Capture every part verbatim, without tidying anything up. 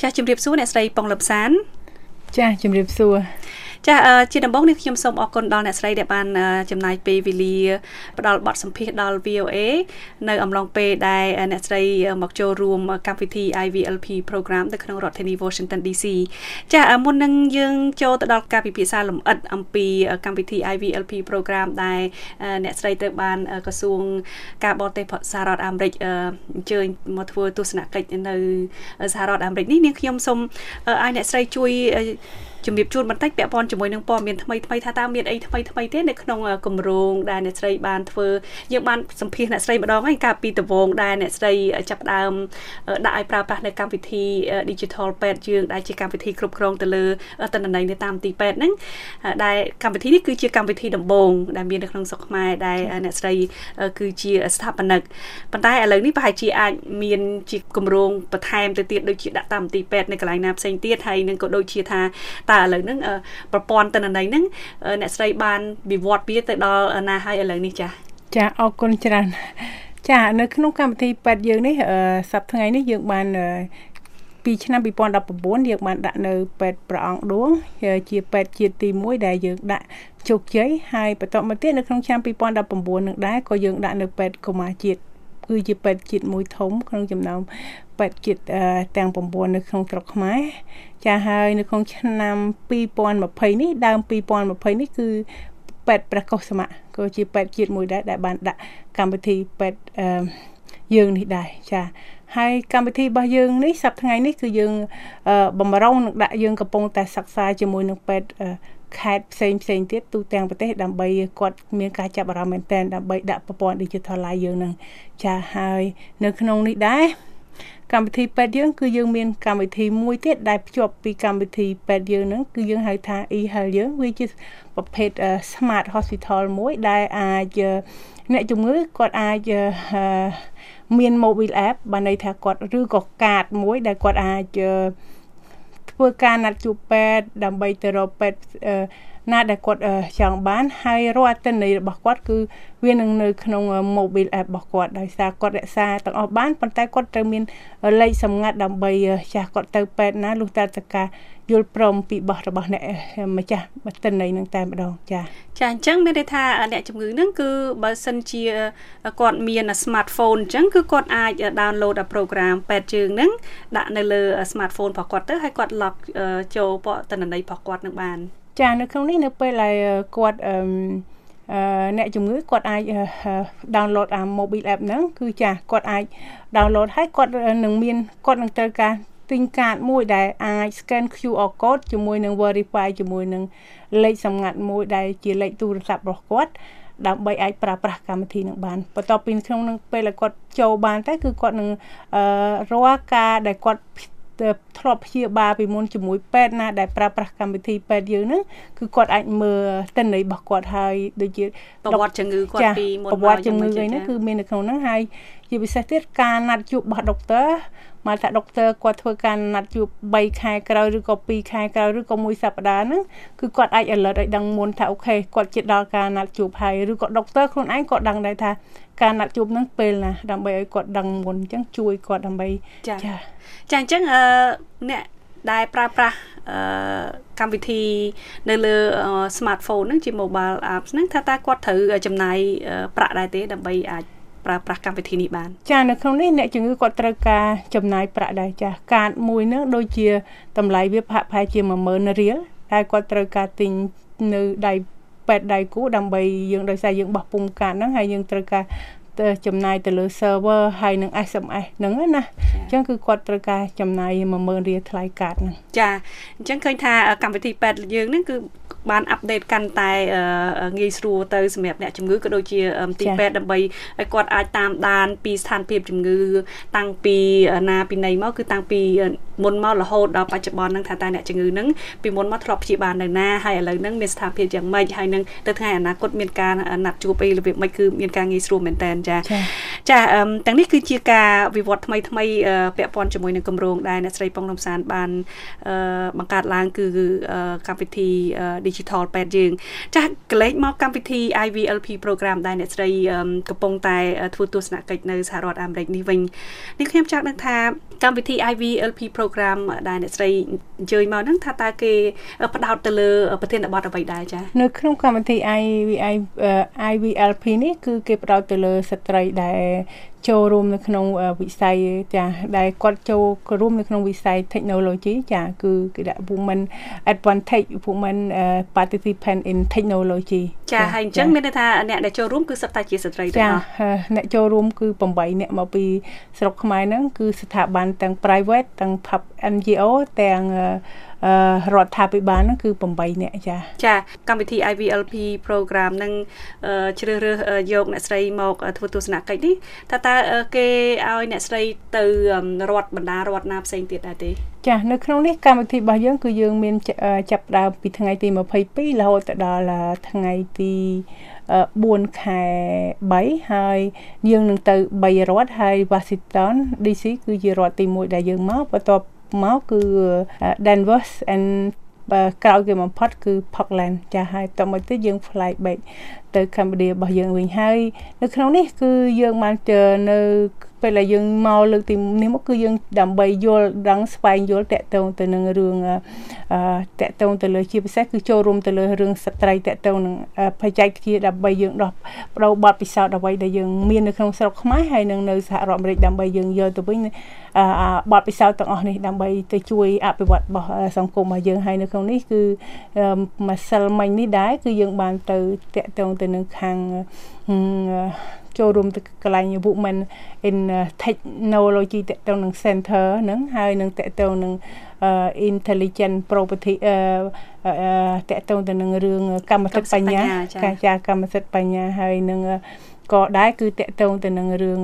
ចាស់ជំរាបសួរអ្នកស្រីប៉ុងលឹមសានចាស់ជំរាបសួរចាជាដំបូងនេះខ្ញុំសូមអរគុណដល់អ្នកស្រីដែលបានចំណាយពេលវេលាផ្ដល់បទសម្ភាសន៍ដល់ V O A នៅអំឡុងពេលដែលអ្នកស្រីមកចូលរួមកម្មវិធី I V L P Program នៅក្នុងរដ្ឋធានី Washington D C ចាមុននឹងយើងចូលទៅដល់ការពិភាក្សាលម្អិតអំពីកម្មវិធី I V L P Program ដែលអ្នកស្រីត្រូវបានក្រសួងការបរទេសសហរដ្ឋអាមេរិកអញ្ជើញមកធ្វើទស្សនកិច្ចនៅសហរដ្ឋអាមេរិកនេះនាងខ្ញុំសូមឲ្យអ្នកស្រីជួយជំរាបជូនបន្តិចពាក់ព័ន្ធជាមួយនឹងព័ត៌មានថ្មីថ្មីថាតើមានអីថ្មីថ្មីទេនៅក្នុងគម្រោងដែលអ្នកស្រីបានធ្វើយើងបានសម្ភាសអ្នកស្រីម្ដងហើយកាលពីដំបូងដែលអ្នកស្រីចាប់ផ្ដើមដាក់ឲ្យប្រើប្រាស់នៅកម្មវិធី Digital Pet យើងដែលជាកម្មវិធីគ្រប់គ្រងទៅលើទិន្នន័យនៅតាមទីពេទ្យហ្នឹងដែលកម្មវិធីនេះគឺជាកម្មវិធីដំបូងដែលមាននៅក្នុងស្រុកខ្មែរដែលអ្នកស្រីគឺជាស្ថាបនិកប៉ុន្តែឥឡូវនេះប្រហែលជាអាចមានជាគម្រោងបន្ថែមទៅទៀតដូចជាដាក់តាមទីពេទ្យនៅកន្លែងណាផ្សេងទៀតហើយនឹងក៏ដូចជាថាតែឥឡូវហ្នឹងប្រព័ន្ធទិន្នន័យហ្នឹងអ្នកស្រីបានវិវត្តវាទៅដល់ណាហើយឥឡូវនេះចាចាអរគុណច្រើនចានៅក្នុងកម្មវិធីពេទ្យយើងនេះសប្តាហ៍ថ្ងៃនេះយើងបានពីឆ្នាំពីរពាន់ដប់ប្រាំបួនយើងបានដាក់នៅពេទ្យព្រះអង្គឌួងជាពេទ្យជាតិទីមួយដែលយើងដាក់ជោគជ័យហើយបន្តមកទៀតនៅក្នុងឆ្នាំពីរពាន់ដប់ប្រាំបួននឹងដែរក៏យើងដាក់នៅពេទ្យកុមារជាតិគឺជាពេទ្យជាតិមួយធំក្នុងចំណោមពេទ្យជាតិទាំងប្រាំបួននៅក្នុងស្រុកខ្មែរចាហើយនៅក្នុងឆ្នាំពីរពាន់ម្ភៃនេះដើមពីរពាន់ម្ភៃនេះគឺពេទ្យព្រះកុសមៈក៏ជាពេទ្យជាតិមួយដែរដែលបានដាក់កម្មវិធីពេទ្យយើងនេះដែរចាហើយកម្មវិធីរបស់យើងនេះសប្តាហ៍ថ្ងៃនេះគឺយើងបំរុងនឹងដាក់យើងកំពុងតែសិក្សាជាមួយនឹងពេទ្យខេត្តផ្សេងផ្សេងទៀតទូទាំងប្រទេសដើម្បីគាត់មានការចាប់អារម្មណ៍មែនទែនដើម្បីដាក់ប្រព័ន្ធ Digitalize យើងនឹងចាហើយនៅក្នុងនេះដែរកម្មវិធីពេទ្យយើងគឺយើងមានកម្មវិធីមួយទៀតដែលភ្ជាប់ពីកម្មវិធីពេទ្យយើងហ្នឹងគឺយើងហៅថា e-health យើងវាជាប្រភេទ smart hospital មួយដែលអាចអ្នកជំងឺគាត់អាចមាន mobile app បានន័យថាគាត់ឬក៏កាតមួយដែលគាត់អាចធ្វើការណាត់ជួបពេទ្យដើម្បីទៅរកពេទ្យណាដែលគាត់ចង់បានហើយរាល់អត្ថន័យរបស់គាត់គឺវានឹងនៅក្នុង mobile app របស់គាត់ដោយសារគាត់រក្សាទាំងអស់បានប៉ុន្តែគាត់ត្រូវមានលេខសម្ងាត់ដើម្បីចាស់គាត់ទៅពេទ្យណាលុះត្រាតែការយល់ព្រមពីបោះរបស់អ្នកម្ចាស់អត្ថន័យនឹងតែម្ដងចាចាអញ្ចឹងមានន័យថាអ្នកជំងឺហ្នឹងគឺបើសិនជាគាត់មាន smartphone អញ្ចឹងគឺគាត់អាច download អា program ពេទ្យយើងហ្នឹងដាក់នៅលើ smartphone របស់គាត់ទៅហើយគាត់ log ចូលព័ត៌ន័យរបស់គាត់នឹងបានចានៅក្នុងនេះនៅពេលដែលគាត់អឺអ្នកជំងឺគាត់អាច download អា mobile app ហ្នឹងគឺចាគាត់អាច download ហើយគាត់នឹងមានគាត់នឹងត្រូវការទិញកាតមួយដែលអាច scan Q R code ជាមួយនឹង verify ជាមួយនឹងលេខសម្ងាត់មួយដែលជាលេខទូរស័ព្ទរបស់គាត់ដើម្បីអាចប្រើប្រាស់កម្មវិធីនឹងបានបន្ទាប់ពីក្នុងនឹងពេលដែលគាត់ចូលបានតែគឺគាត់នឹងរាល់ការដែលគាត់ធ្លាប់ព្យាបាលពីមុនជាមួយពេទ្យណាដែលប្រើប្រាស់កម្មវិធីពេទ្យយើងហ្នឹងគឺគាត់អាចមើលទិន្នន័យរបស់គាត់ហើយដូចជាប្រវត្តិជំងឺគាត់ពីមុនមកប្រវត្តិជំងឺហ្នឹងគឺមាននៅក្នុងហ្នឹងហើយជាពិសេសទៀតការណាត់ជួបរបស់ដុកទ័រមកថាដុកទ័រគាត់ធ្វើការណាត់ជួបបីខែក្រោយឬក៏ពីរខែក្រោយឬក៏មួយសប្តាហ៍ហ្នឹងគឺគាត់អាច alert ឲ្យដឹងមុនថាអូខេគាត់ជិតដល់ការណាត់ជួបហើយឬក៏ដុកទ័រខ្លួនឯងក៏ដឹងដែរថាការណាត់ជួបហ្នឹងពេលណាដើម្បីឲ្យគាត់ដឹងមុនអញ្ចឹងជួយគាត់ដើម្បីចាចាអញ្ចឹងអឺអ្នកដែលប្រើប្រាស់អឺកម្មវិធីនៅលើ smartphone ហ្នឹងជា mobile apps ហ្នឹងថាតើគាត់ត្រូវចំណាយប្រាក់ដែរទេដើម្បីអាចប្រើប្រាស់កម្មវិធីនេះបានចានៅក្នុងនេះអ្នកជំងឺគាត់ត្រូវការចំណាយប្រាក់ដែរចាកាតមួយហ្នឹងដូចជាតម្លៃវាប្រហែលជា មួយម៉ឺន រៀលតែគាត់ត្រូវការទិញនៅដៃពេទ្យដៃគូដើម្បីយើងដោយសារយើងបោះពុម្ពកាតហ្នឹងហើយយើងត្រូវការទៅចំណាយទៅលើ server ហើយនឹង S M S ហ្នឹងណាអញ្ចឹងគឺគាត់ត្រូវការចំណាយ មួយម៉ឺន រៀលថ្លៃកាតហ្នឹងចាអញ្ចឹងឃើញថាកម្មវិធីពេទ្យយើងហ្នឹងគឺបានអាប់ដេតកាន់តែងាយស្រួលទៅសម្រាប់អ្នកជំងឺក៏ដូចជាទីពេទ្យដើម្បីឲ្យគាត់អាចតាមដានពីស្ថានភាពជំងឺតាំងពីណាពីណីមកគឺតាំងពីមុនមករហូតដល់បច្ចុប្បន្នហ្នឹងថាតើអ្នកជំងឺហ្នឹងពីមុនមកធ្លាប់ព្យាបាលនៅណាហើយឥឡូវហ្នឹងមានស្ថានភាពយ៉ាងម៉េចហើយនឹងទៅថ្ងៃអនាគតមានការណាត់ជួបអីរបៀបម៉េចគឺមានការងាយស្រួលមែនតើចាចាទាំងនេះគឺជាការវិវត្តថ្មីថ្មីពាក់ព័ន្ធជាមួយនឹងគម្រោងដែលអ្នកស្រីប៉ុងលំសានបានបង្កើតឡើងគឺកម្មវិធី digital ពេទ្យយើងចាស់កលេចមកកម្មវិធី ไอ วี แอล พี program ដែលអ្នកស្រីកំពុងតែធ្វើទស្សនកិច្ចនៅសហរដ្ឋអាមេរិកនេះវិញនេះខ្ញុំចង់ដឹងថាកម្មវិធី ไอ วี แอล พี program ដែលអ្នកស្រីអញ្ជើញមកហ្នឹងថាតើគេផ្ដោតទៅលើប្រធានបទអ្វីដែរចា៎នៅក្នុងកម្មវិធី ไอ วี ไอ วี แอล พี នេះគឺគេផ្ដោតទៅលើស្ត្រីដែលចូលរួមនៅក្នុងវិស័យចាដែលគាត់ចូលរួមនៅក្នុងវិស័យ technology ចាគឺគេដាក់ women advantage women uh, participant in technology ចាហើយអញ្ចឹងមានន័យថាអ្នកដែលចូលរួមគឺសុទ្ធតែជាស្ត្រីទាំងអស់អ្នកចូលរួមគឺeightអ្នកមកពីស្រុកខ្មែរហ្នឹងគឺស្ថាប័នទាំង private ទាំង pub เอ็น จี โอ ទាំងអឺរដ្ឋាភិបាលហ្នឹងគឺeightអ្នកចាចាកម្មវិធី ไอ วี แอล พี program នឹងជ្រើសរើសយកអ្នកស្រីមកធ្វើទស្សនកិច្ចនេះថាតើគេឲ្យអ្នកស្រីទៅរដ្ឋបណ្ដារដ្ឋណាផ្សេងទៀតដែរទេចានៅក្នុងនេះកម្មវិធីរបស់យើងគឺយើងមានចាប់ផ្ដើមពីថ្ងៃទីtwenty-twoរហូតដល់ថ្ងៃទីfourខែthreeហើយយើងនឹងទៅthreeរដ្ឋហើយ Washington ឌី ซี គឺជារដ្ឋទីoneដែលយើងមកបន្ទាប់មកគឺ Denver and ក្រោយគេបំផុតគឺ Portland ចាហើយតមកទៀតយើង fly back ទៅកម្ពុជារបស់យើងវិញហើយនៅក្នុងនេះគឺយើងបាននៅពេលដែលយើងមកលើកទីនេះមកគឺយើងដើម្បីយល់ដឹងស្វែងយល់តាក់ទងទៅនឹងរឿងអឺតាក់ទងទៅលើជាពិសេសគឺចូលរួមទៅលើរឿងស្ត្រីតាក់ទងនឹងបច្ចេកវិទ្យាដើម្បីយើងដោះបដូរបទពិសោធន៍អ្វីដែលយើងមាននៅក្នុងស្រុកខ្មែរហើយនឹងនៅសហរដ្ឋអាមេរិកដើម្បីយើងយកទៅវិញអឺបទពិសោធន៍ទាំងអស់នេះដើម្បីទៅជួយអភិវឌ្ឍរបស់សង្គមរបស់យើងហើយនៅក្នុងនេះគឺម្សិលមិញនេះដែរគឺយើងបានទៅតាក់ទងទៅនឹងខាងចូលរួមទៅកន្លែង Women in Technology តាក់ទងនឹង Center ហ្នឹងហើយនឹងតាក់ទងនឹង Intelligent Property អឺតាក់ទងទៅនឹងរឿងកម្មសិទ្ធិបញ្ញាការចាកម្មសិទ្ធិបញ្ញាហើយនឹងក៏ដែរគឺតាក់ទងទៅនឹងរឿង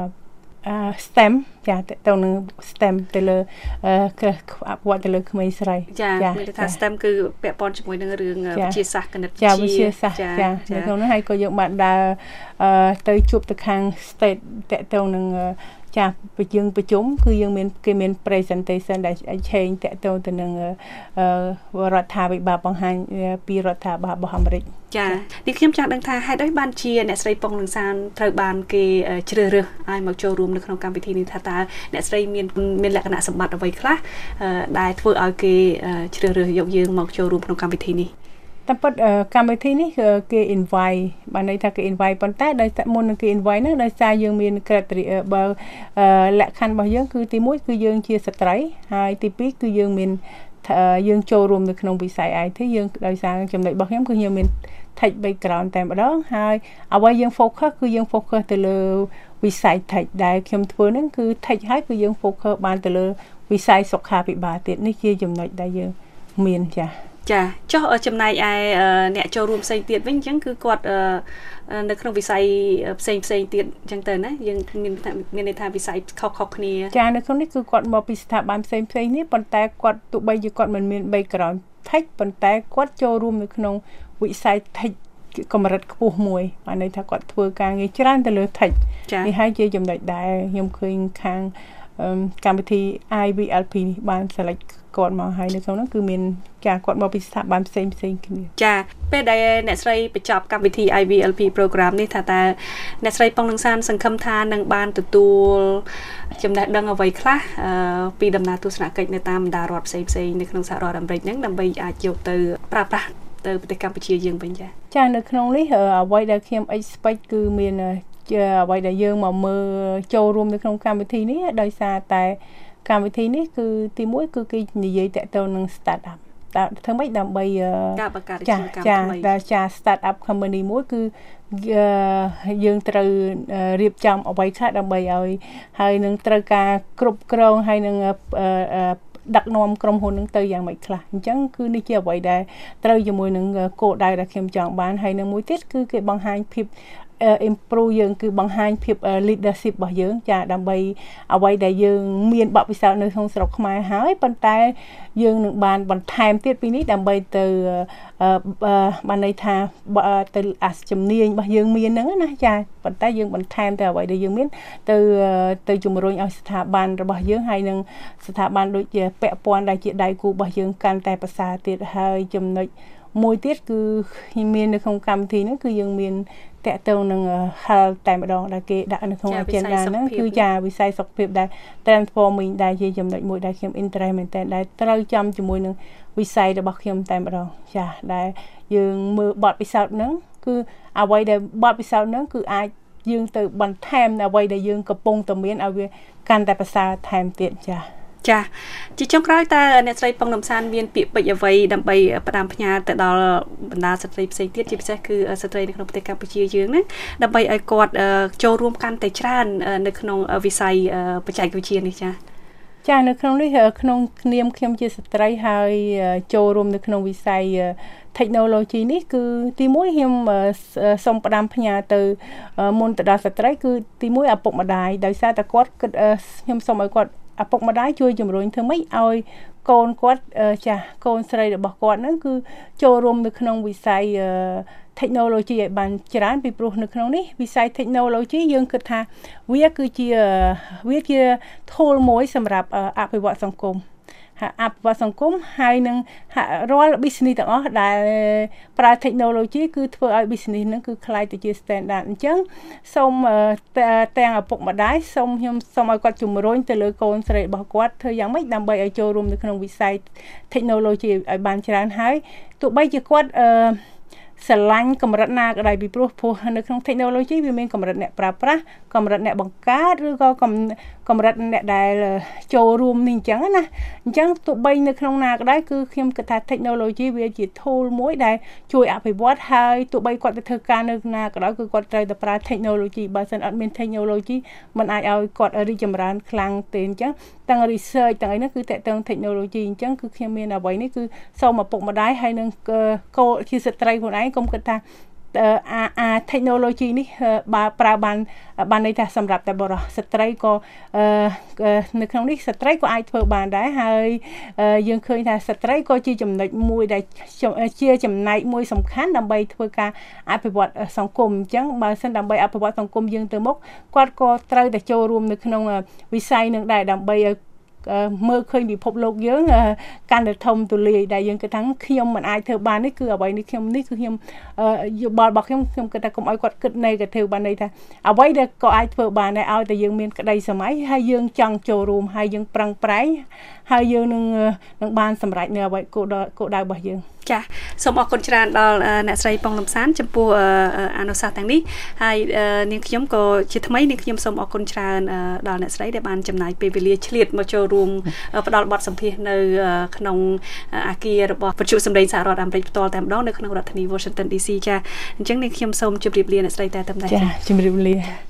STEM ចាតទៅនឹង STEM ទៅលើអភិវឌ្ឍទៅលើក្មេងស្រីចាមានថា STEM គឺពាក់ព័ន្ធជាមួយនឹងរឿងវិទ្យាសាស្ត្រគណិតវិទ្យាចាវិទ្យាសាស្ត្រចានៅក្នុងនោះហើយក៏យើងបានដើរទៅជួបទៅខាង State តទៅនឹងចាយើងប្រជុំគឺយើងមានគេមាន presentation ដែល change តទៅទៅនឹងរដ្ឋាភិបាលបង្ហាញពីរដ្ឋាភិបាលរបស់អាមេរិកចានេះខ្ញុំចង់ដឹងថាហេតុអីបានជាអ្នកស្រីប៉ុងលង្សានត្រូវបានគេជ្រើសរើសឲ្យមកចូលរួមនៅក្នុងកម្មវិធីនេះថាតើអ្នកស្រីមានមានលក្ខណៈសម្បត្តិអ្វីខ្លះដែលធ្វើឲ្យគេជ្រើសរើសយកយើងមកចូលរួមក្នុងកម្មវិធីនេះតែប៉ុតកម្មវិធីនេះគេ invite បានន័យថាគេ invite ប៉ុន្តែដោយមុននឹងគេ invite ហ្នឹងដោយសារយើងមាន criteria បើលក្ខខណ្ឌរបស់យើងគឺទីoneគឺយើងជាស្ត្រីហើយទីtwoគឺយើងមានយើងចូលរួមនៅក្នុងវិស័យ ไอ ที យើងដោយសារចំណុចរបស់ខ្ញុំគឺខ្ញុំមាន tech background តែម្ដងហើយអ្វីយើង focus គឺយើង focus ទៅលើវិស័យ tech ដែលខ្ញុំធ្វើហ្នឹងគឺ tech ហើយគឺយើង focus បានទៅលើវិស័យសុខាភិបាលទៀតនេះជាចំណុចដែលយើងមានចាចាចុះចំណែកឯអ្នកចូលរួមផ្សេងទៀតវិញអញ្ចឹងគឺគាត់នៅក្នុងវិស័យផ្សេងផ្សេងទៀតអញ្ចឹងទៅណាយើងមានមានន័យថាវិស័យខុសៗគ្នាចានៅក្នុងនេះគឺគាត់មកពីស្ថាប័នផ្សេងផ្សេងនេះប៉ុន្តែគាត់ទោះបីជាគាត់មិនមាន background tech ប៉ុន្តែគាត់ចូលរួមនៅក្នុងវិស័យ tech កម្រិតខ្ពស់មួយបានន័យថាគាត់ធ្វើការងារច្រើនទៅលើ tech នេះហើយជាចំណុចដែលខ្ញុំឃើញខាងកម្មវិធី ไอ วี แอล พี នេះបាន select គាត់មកហើយនៅក្នុងនោះគឺមានចាគាត់មកពីស្ថាប័នផ្សេងផ្សេងគ្នាចាពេលដែលអ្នកស្រីបញ្ចប់កម្មវិធី ไอ วี แอล พี program នេះថាតើអ្នកស្រីប៉ុងលង្សានសង្ឃឹមថានឹងបានទទួលចំណេះដឹងអ្វីខ្លះពីដំណើរទស្សនកិច្ចនៅតាមបណ្ដារដ្ឋផ្សេងផ្សេងនៅក្នុងសហរដ្ឋអាមេរិកហ្នឹងដើម្បីអាចយកទៅប្រើប្រាស់ទៅប្រទេសកម្ពុជាយើងវិញចាចានៅក្នុងនេះអ្វីដែលខ្ញុំ expect គឺមានអ្វីដែលយើងមកមើលចូលរួមនៅក្នុងកម្មវិធីនេះដោយសារតែកម្មវិធីនេះគឺទីoneគឺគេនិយាយតាក់ទងនឹង start up តើធ្វើម៉េចដើម្បីការបង្កើតអាជីវកម្មថ្មីចាចា start up company មួយគឺយើងត្រូវរៀបចំអ្វីខ្លះដើម្បីឲ្យហើយនឹងត្រូវការគ្រប់គ្រងហើយនឹងដឹកនាំក្រុមហ៊ុននឹងទៅយ៉ាងម៉េចខ្លះអញ្ចឹងគឺនេះជាអ្វីដែលត្រូវជាមួយនឹងគោលដៅដែលខ្ញុំចង់បានហើយនឹងមួយទៀតគឺគេបង្ហាញភាព improve យើងគឺបង្ហាញភាព leadership របស់យើងចាដើម្បីអ្វីដែលយើងមានបទពិសោធន៍នៅក្នុងស្រុកខ្មែរហើយប៉ុន្តែយើងនឹងបានបន្ថែមទៀតពីនេះដើម្បីទៅបានន័យថាទៅអាសជំនាញរបស់យើងមានហ្នឹងណាចាប៉ុន្តែយើងបន្ថែមទៅអ្វីដែលយើងមានទៅទៅជំរុញឲ្យស្ថាប័នរបស់យើងហើយនឹងស្ថាប័នដូចជាពាក់ព័ន្ធដែលជាដៃគូរបស់យើងកាន់តែប្រសើរទៀតហើយចំណុចមួយទៀតគឺមាននៅក្នុងកម្មវិធីហ្នឹងគឺយើងមានតកតងនឹង health តែម្ដងដែលគេដាក់នៅក្នុង agenda ហ្នឹងគឺចាវិស័យសុខភាពដែល transforming ដែលជាចំណុចមួយដែលខ្ញុំ interest មែនតើដែលត្រូវចំជាមួយនឹងវិស័យរបស់ខ្ញុំតែម្ដងចាដែលយើងមើលបទពិសោធន៍ហ្នឹងគឺអ្វីដែលបទពិសោធន៍ហ្នឹងគឺអាចយើងទៅបន្ថែមអ្វីដែលយើងកំពុងតែមានឲ្យវាកាន់តែប្រសើរថែមទៀតចាចាជាចុងក្រោយតើអ្នកស្រីប៉ុង នំសានមានពាក្យពេចន៍អ្វីដើម្បីផ្ដាំផ្ញើទៅដល់បណ្ដាស្ត្រីផ្សេងទៀតជាពិសេសគឺស្ត្រីនៅក្នុងប្រទេសកម្ពុជាយើងណាដើម្បីឲ្យគាត់ចូលរួមកាន់តែច្រើននៅក្នុងវិស័យបច្ចេកវិទ្យានេះចាចានៅក្នុងនេះក្នុងនាមខ្ញុំជាស្ត្រីហើយចូលរួមនៅក្នុងវិស័យ technology នេះគឺទីមួយខ្ញុំសូមផ្ដាំផ្ញើទៅមុនទៅដល់ស្ត្រីគឺទីមួយឪពុកម្ដាយដោយសារតែគាត់គិតខ្ញុំសូមឲ្យគាត់ឪពុកម្ដាយជួយជំរុញធ្វើម៉េចឲ្យកូនគាត់ចាស់កូនស្រីរបស់គាត់ហ្នឹងគឺចូលរួមនៅក្នុងវិស័យ technology ឲ្យបានច្រើនពីព្រោះនៅក្នុងនេះវិស័យ technology យើងគិតថាវាគឺជាវាជា tool មួយសម្រាប់អភិវឌ្ឍសង្គមអភិវឌ្ឍសង្គមហើយនឹងរាល់ business ទាំងអស់ដែលប្រើ technology គឺធ្វើឲ្យ business ហ្នឹងគឺคล้ายទៅជា standard អញ្ចឹងសូមទាំងឪពុកម្ដាយសូមខ្ញុំសូមឲ្យគាត់ជំរុញទៅលើកូនស្រីរបស់គាត់ធ្វើយ៉ាងម៉េចដើម្បីឲ្យចូលរួមនៅក្នុងវិស័យ technology ឲ្យបានច្រើនហើយទោះបីជាគាត់អឺស្រឡាញ់កម្រិតណាក៏ដោយពីព្រោះព្រោះនៅក្នុង technology វាមានកម្រិតអ្នកប្រើប្រាស់កម្រិតអ្នកបង្កើតឬក៏កម្រិតអ្នកដែលចូលរួមនេះអញ្ចឹងណាអញ្ចឹងទោះបីនៅក្នុងណាក៏ដោយគឺខ្ញុំគិតថា technology វាជា tool មួយដែលជួយអភិវឌ្ឍហើយទោះបីគាត់ទៅធ្វើការនៅណាក៏ដោយគឺគាត់ត្រូវតែប្រើ technology បើមិនអត់មាន technology មិនអាចឲ្យគាត់រីកចម្រើនខ្លាំងទេអញ្ចឹងទាំង research ទាំងអីហ្នឹងគឺតកតង technology អញ្ចឹងគឺខ្ញុំមានអ្វីនេះគឺសូមឪពុកម្ដាយហើយនឹងកូនជាស្ត្រីខ្លួនឯងកុំគិតថាអាអា technology នេះបើប្រើបានបានន័យថាសម្រាប់តែបរិសុទ្ធស្ត្រីក៏នៅក្នុងនេះស្ត្រីក៏អាចធ្វើបានដែរហើយយើងឃើញថាស្ត្រីក៏ជាចំណុចមួយដែលជាចំណែកមួយសំខាន់ដើម្បីធ្វើការអភិវឌ្ឍសង្គមអញ្ចឹងបើសិនដើម្បីអភិវឌ្ឍសង្គមយើងទៅមុខគាត់ក៏ត្រូវតែចូលរួមនៅក្នុងវិស័យនឹងដែរដើម្បីឲ្យមើលឃើញពិភពលោកយើងកាន់តែធំទូលាយដែលយើងគិតថាខ្ញុំមិនអាចធ្វើបាននេះគឺអ្វីនេះខ្ញុំនេះគឺខ្ញុំយោបល់របស់ខ្ញុំខ្ញុំគិតថាកុំឲ្យគាត់គិត negative បានន័យថាអ្វីដែលក៏អាចធ្វើបានដែរឲ្យតែយើងមានក្តីសម័យហើយយើងចង់ចូលរួមហើយយើងប្រឹងប្រែងហើយយើងនឹងនឹងបានសម្រេចនៅអ្វីគោលគោលដៅរបស់យើងចាសូមអរគុណច្រើនដល់អ្នកស្រីប៉ុង នំសានចំពោះអនុសាសន៍ទាំងនេះហើយនាងខ្ញុំក៏ជាថ្មីនាងខ្ញុំសូមអរគុណច្រើនដល់អ្នកស្រីដែលបានចំណាយពេលវេលាឆ្លៀតមកចូលរួមផ្ដល់បទសម្ភាសន៍នៅក្នុងអគាររបស់វិទ្យុសម្លេងសហរដ្ឋអាមេរិកផ្ទាល់តែម្ដងនៅក្នុងរដ្ឋធានី Washington ឌី សី ចាអញ្ចឹងនាងខ្ញុំសូមជម្រាបលាអ្នកស្រីតែតែម្ដងចាជម្រាបលា